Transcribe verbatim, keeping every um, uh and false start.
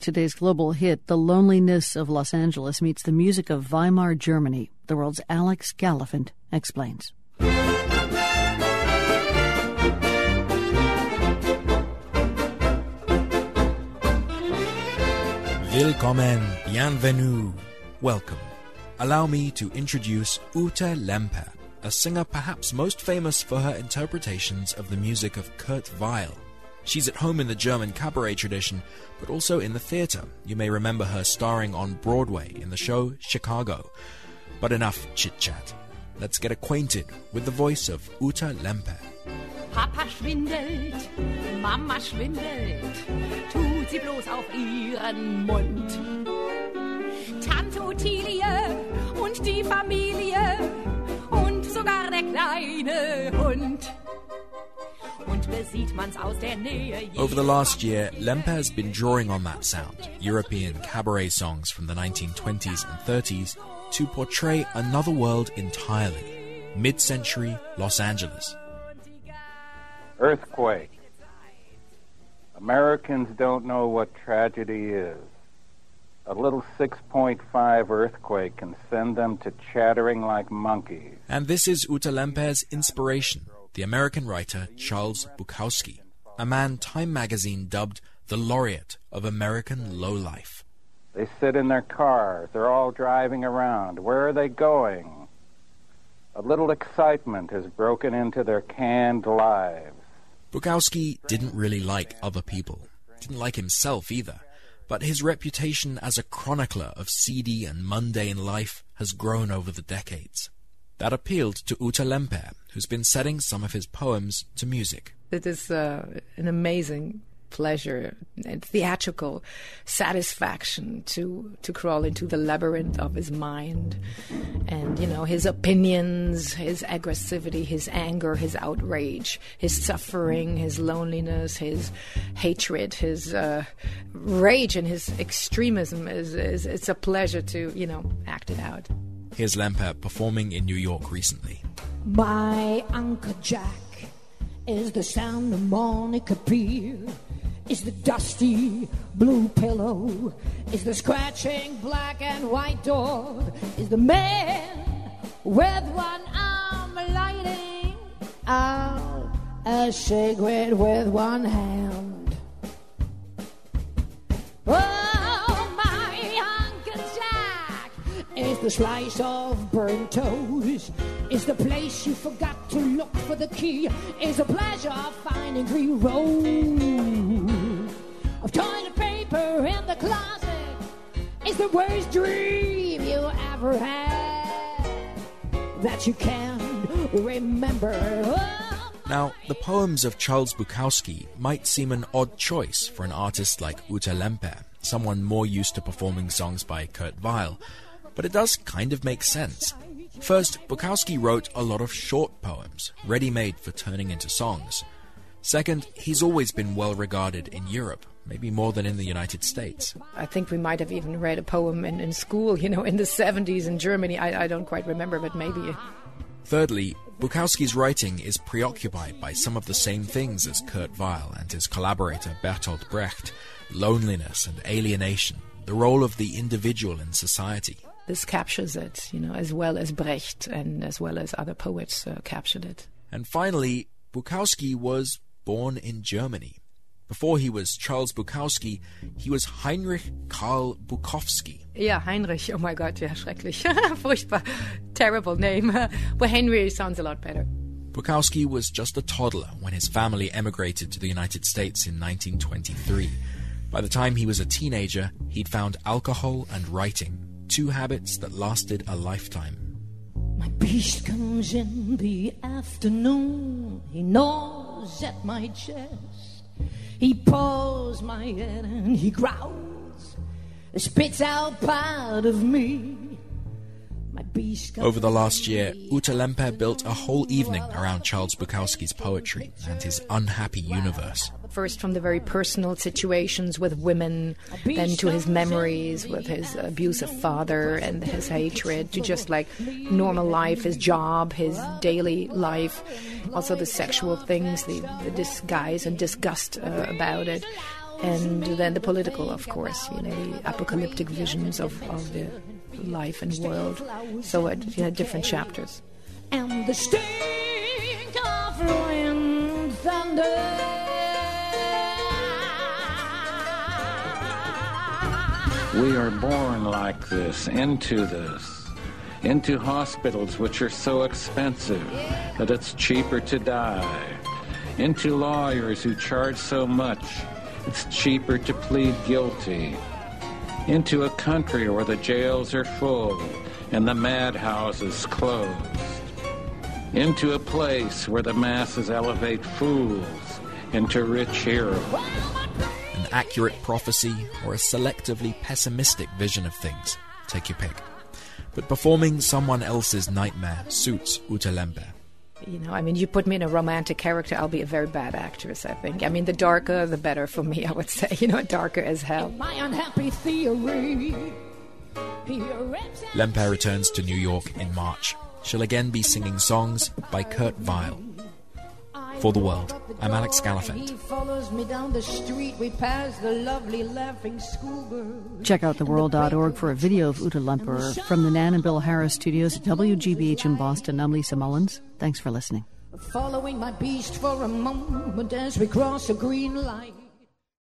Today's global hit, The Loneliness of Los Angeles, meets the music of Weimar, Germany. The world's Alex Gallafent explains. Willkommen, bienvenue, welcome. Allow me to introduce Ute Lemper, a singer perhaps most famous for her interpretations of the music of Kurt Weill. She's at home in the German cabaret tradition, but also in the theater. You may remember her starring on Broadway in the show Chicago. But enough chit-chat. Let's get acquainted with the voice of Ute Lemper. Papa schwindelt, Mama schwindelt, tut sie bloß auf ihren Mund. Tante Ottilie und die Familie und sogar der kleine Hund. Over the last year, Lemper has been drawing on that sound, European cabaret songs from the nineteen twenties and thirties, to portray another world entirely, mid-century Los Angeles. Earthquake. Americans don't know what tragedy is. A little six point five earthquake can send them to chattering like monkeys. And this is Ute Lemper's inspiration, the American writer Charles Bukowski, a man Time magazine dubbed the laureate of American lowlife. They sit in their cars. They're all driving around. Where are they going? A little excitement has broken into their canned lives. Bukowski didn't really like other people. Didn't like himself either. But his reputation as a chronicler of seedy and mundane life has grown over the decades. That appealed to Ute Lemper, who's been setting some of his poems to music. It is uh, an amazing pleasure and theatrical satisfaction to to crawl into the labyrinth of his mind, and you know, his opinions, his aggressivity, his anger, his outrage, his suffering, his loneliness, his hatred, his uh, rage, and his extremism. Is, is it's a pleasure to you know act it out. Here's Lemper performing in New York recently. My Uncle Jack is the sound of Monica Peer, is the dusty blue pillow, is the scratching black and white dog, is the man with one arm lighting out a cigarette with one hand. Oh, is the slice of burnt toast, is the place you forgot to look for the key, is the pleasure of finding green roll of toilet paper in the closet, is the worst dream you ever had that you can remember. Oh, now, the poems of Charles Bukowski might seem an odd choice for an artist like Ute Lemper, someone more used to performing songs by Kurt Weill. But it does kind of make sense. First, Bukowski wrote a lot of short poems, ready-made for turning into songs. Second, he's always been well regarded in Europe, maybe more than in the United States. I think we might have even read a poem in, in school, you know, in the seventies in Germany. I, I don't quite remember, but maybe. Thirdly, Bukowski's writing is preoccupied by some of the same things as Kurt Weill and his collaborator Bertolt Brecht: loneliness and alienation, the role of the individual in society. This captures it, you know, as well as Brecht and as well as other poets uh, captured it. And finally, Bukowski was born in Germany. Before he was Charles Bukowski, he was Heinrich Karl Bukowski. Yeah, Heinrich. Oh my God, yeah, schrecklich. Furchtbar. Terrible name. But Henry sounds a lot better. Bukowski was just a toddler when his family emigrated to the United States in nineteen twenty-three. By the time he was a teenager, he'd found alcohol and writing, two habits that lasted a lifetime. My beast comes in the afternoon. He gnaws at my chest. He paws my head and he growls, spits out part of me. My beast comes Over the last year, Ute Lemper built a whole evening around Charles Bukowski's poetry and his unhappy universe. First from the very personal situations with women, then to his memories with his abusive father and his hatred, to just like normal life, his job, his daily life, also the sexual things, the, the disguise and disgust uh, about it. and then the political, of course, you know, the apocalyptic visions of, of the life and world. So it had different chapters. And the stink of ruined thunder. We are born like this, into this, into hospitals which are so expensive that it's cheaper to die, into lawyers who charge so much it's cheaper to plead guilty, into a country where the jails are full and the madhouses closed, into a place where the masses elevate fools into rich heroes. An accurate prophecy or a selectively pessimistic vision of things, take your pick. But performing someone else's nightmare suits Ute Lempe. You know, I mean, you put me in a romantic character, I'll be a very bad actress, I think. I mean, the darker, the better for me, I would say. You know, darker as hell. My unhappy theory. Lempe returns to New York in March. She'll again be singing songs by Kurt Weill. For The World, I'm Alex Gallafent. He follows me down the street. We pass the lovely laughing schoolgirl. Check out the world dot org for a video of Ute Lempe. From the Nan and Bill Harris studios at W G B H in Boston, I'm Lisa Mullins. Thanks for listening. Following my beast for a moment as we cross a green light.